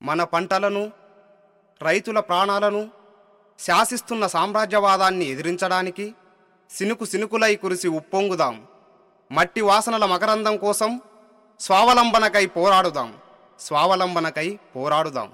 మన పంటలను, రైతుల ప్రాణాలను శాసిస్తున్న సామ్రాజ్యవాదాన్ని ఎదిరించడానికి సినుకు సినుకులై కురిసి ఉప్పొంగుదాం. మట్టి వాసనల మకరందం కోసం స్వావలంబనకై పోరాడుదాం. స్వావలంబనకై పోరాడుదాం.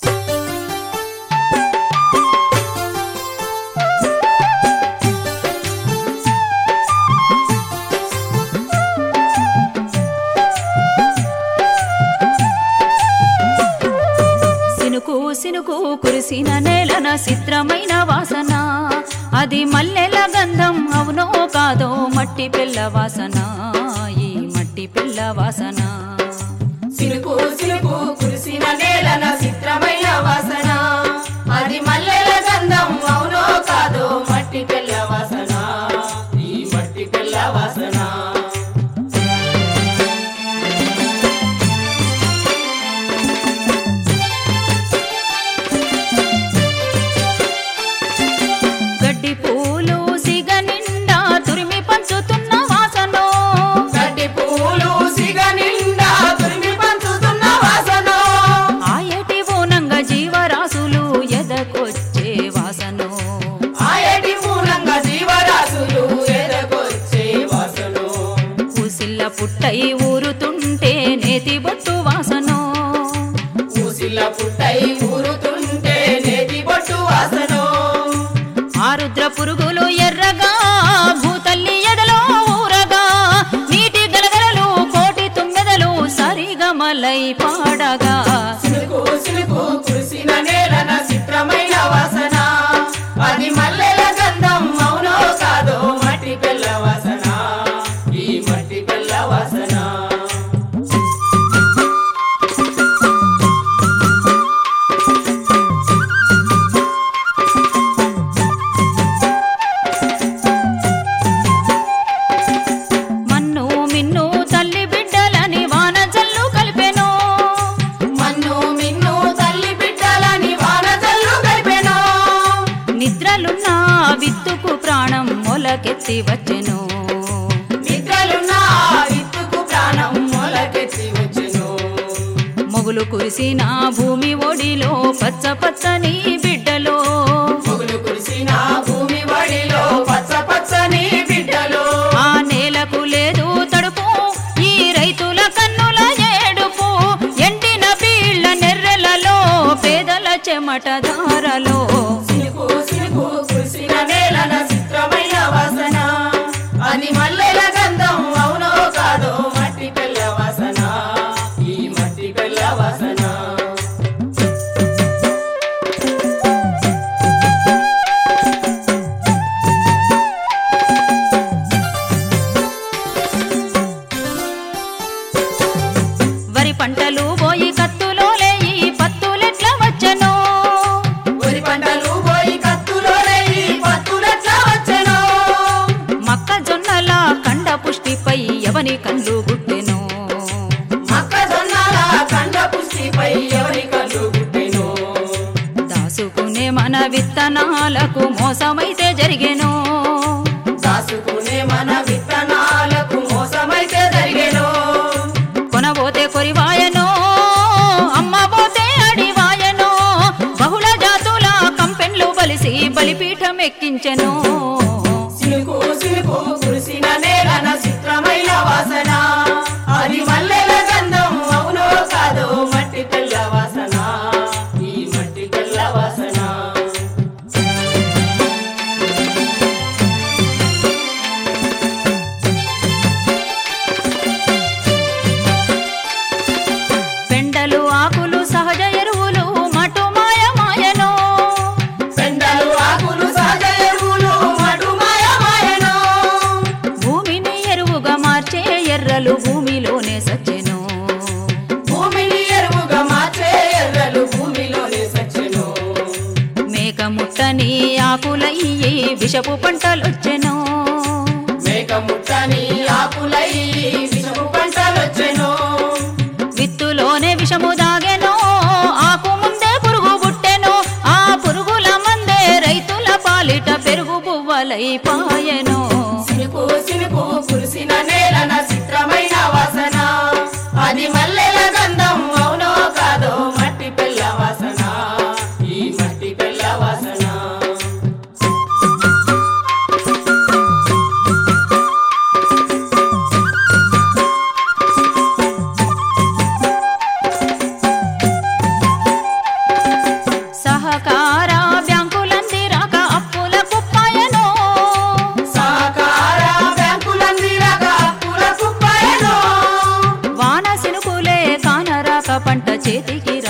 సినుకు కురిసిన నేలన చిత్రమైన వాసన, అది మల్లెల గంధం అవునో కాదో మట్టి పిల్ల వాసన, ఈ మట్టి పిల్ల వాసన. సినుకు సినుకు కురిసిన నేలన చిత్రమైన వాసన, అది మల్లెల గంధం అవునో కాదో మట్టి పిల్ల వాసన, ఈ మట్టి పిల్ల వాసన. పుట్టై ఊరుతుంటే నేతి బొట్టు వాసనో, ఊసిల్ల పుట్టై ఊరుతుంటే నేతి బొట్టు వాసనో. ఆరుద్ర పురుగులు ఎర్రగా భూతల్లి ఎదలో ఊరగా, నీటి గలగలలు కోటి తుమ్మెదలు సరిగమలై పాడగా. సినుకు సినుకు కురిసిన నేలన చిత్రమైన వాసన, అది మల్లెల గంధం అవునో కాదో మట్టి పిల్ల వాసన, ఈ మట్టి పిల్ల వాసన. మన్ను మిన్ను తల్లి బిడ్డలని వాన జల్లు కలిపెను, మన్ను మిన్ను తల్లి బిడ్డలని వాన జల్లు కలిపెను. నిద్రలున్న విత్తుకు ప్రాణం మొలకెత్తి వచ్చెను, నిద్రలున్న విత్తుకు ప్రాణం మొలకెత్తి వచ్చెను. మొగులు కురిసిన భూమి ఒడిలో పచ్చ పచ్చని బిడ్డలో, మొగులు కురిసిన భూమి ఒడిలో పచ్చ పచ్చని బిడ్డలో. ఆ నేలకు లేదు తడుపు, ఈ రైతుల కన్నుల ఏడుపు, ఎండిన బీళ్ల నెర్రెలలో పేదల చెమట ధారలో. సినుకు సినుకు కురిసిన నేలన చిత్రమైన వాసన, అది మల్లెల గంధం అవునో కాదో మట్టి పిల్ల వాసన, ఈ మట్టి పిల్ల వాసన. వరి పంటలు పోయి కత్తులో లేయి పత్తులెట్ల వచ్చెనో, వరి పంటలు పోయి కత్తులో లేయి పత్తులెట్లా వచ్చెనో. మొక్కజొన్నల కండ పుష్టిపై ఎవని కళ్ళు గుట్టెనో, మొక్కజొన్నల కండ పుష్టిపై ఎవరి కళ్ళు గుట్టెనో. దాసుకునే మన విత్తనాలకు మోసమైతే జరిగెనో, దాసుకునే మన విత్తనాలకు మోసమైతే జరిగెను. కొనబోతే కొరివాయనో, అమ్మబోతే అడివాయనో, బహుళ జాతుల కంపెన్లు బలిసి బలిపీఠం ఎక్కించెను. సినుకు సినుకు కురిసిన నేలన చిత్రమైన వాసన, అది మల్లెల గంధం అవునో కాదో మట్టి పిల్ల వాసన, ఈ మట్టి పిల్ల వాసన. పెండలు ఆకులు సహజ ఎరువులు మటు మాయమాయనో, పెండలు ఆకులు సహజ ఎరువులు మటు మాయమాయెను. భూమిని ఎరువుగా మార్చే ఎర్రలు భూమిలోనే సచ్చెను, భూమిని ఎరువుగా మార్చే ఎర్రలు భూమిలోనే సచ్చెను. మేక ముట్టని ఆకులయ్యి విషపు పంటలొచ్చెను, మేక ముట్టని ఆకులై విషపు పంటలొచ్చెను. విత్తులోనే విషము దాగెనో, ఆకు ముందే పురుగు పుట్టెను, ఆ పురుగుల మందే రైతుల పాలిట పెరుగు పువ్వలై పాయెను. సినుకు సినుకు కురిసిన నేలన చిత్రమైన వాసన, అది మల్లెల గంధం అవునో కాదో మట్టి పిల్ల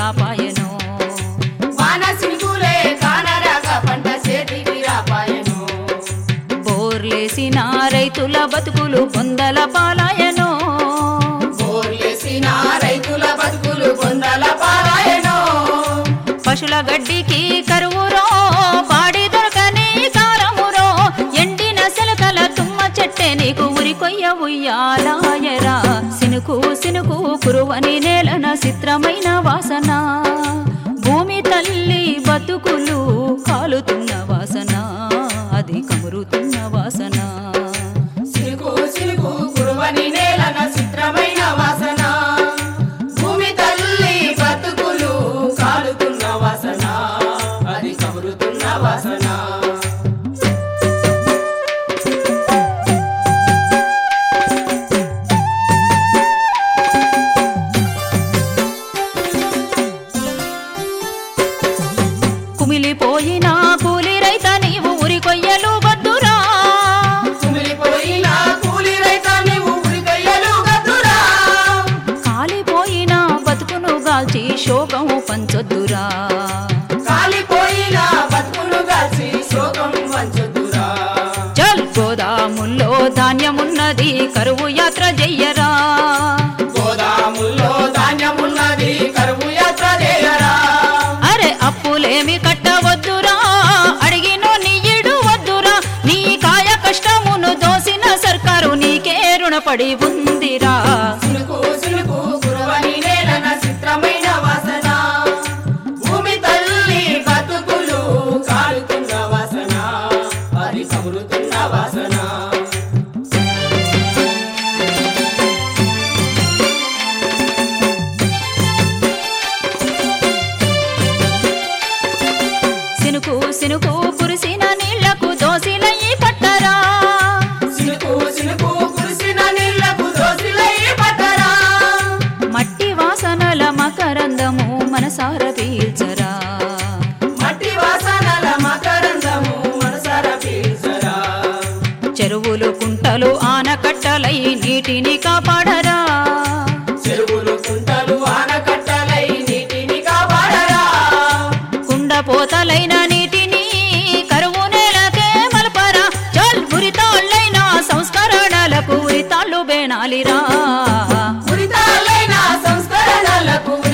రాపాయను వాన సినుకులే కానరాక పంట చేతికి రాపాయను బోర్లేసిన రైతుల బతుకులు బొందల పాలాయను బోర్లేసిన రైతుల బతుకులు బొందల పాలాయను పశుల గడ్డికి కరువురో పాడి దొరకని కారమురో ఎండిన సెలకల తుమ్మ చెట్టే నీకు ఉరి కొయ్య ఉయ్యాలాయరా సినుకు సినుకు కురువని నేలన చిత్రమైన వాసన భూమి తల్లి బతుకులు కాలుతున్న వాసన అది కమురుతున్న వాసన సినుకు సినుకు కురువని నేలన చిత్రమైన వాసన భూమి తల్లి బతుకులు కాలుతున్న వాసన అది కమురుతున్న వాసన కుమిలిపోయిన కూలి రైత నీవు ఉరి కొయ్యలు బద్దురా కుమిలిపోయిన కూలి రైత నీవు ఉరికయ్యలు గద్దురా కాలిపోయిన బతుకును గాల్చి శోకం పంచొద్దురా కాలిపోయిన బతుకును గాల్చి శోకం వంచొద్దురా చల్ గోదాముల్లో ధాన్యమున్నది కరువు యాత్ర చెయ్యరా గోదాముల్లో ధాన్యమున్నది కరువు యాత్ర చేయరా అరే అప్పులేమి కట్టవద్దురా అడిగినో నీ ఇడు వద్దురా నీ కాయ కష్టమును దోసిన సర్కారు నీకే రుణపడి ఉందిరా సినుకు సినుకు కురువని నేలన చిత్రమైన వాసన భూమి తల్లి బతుకులు కాలుతున్న వాసన అది కమురుతున్న వాసన సినుకు సినుకు కురిసిన నీళ్లకు దోసిలయ్యి పట్టరా సినుకు సినుకు కురిసిన నీళ్లకు దోసిలై పట్టరా మట్టి వాసనల మకరందము మనసార పీల్చరా మట్టి వాసనల మకరందము మనసార పీల్చరా చెరువులు కుంటలు ఆనకట్టలై నీటిని కాపాడరా చెరువులు కుంటలు ఆనకట్టలై నీటిని కాపాడరా కుండపోతలైన నీటిని కరువు నేలకే మలపరా చల్ ఉరితాళ్ళైన సంస్కరణలకు ఉరితాళ్ళు బేనాలిరా ఉరితాలైన సంస్కరణలకు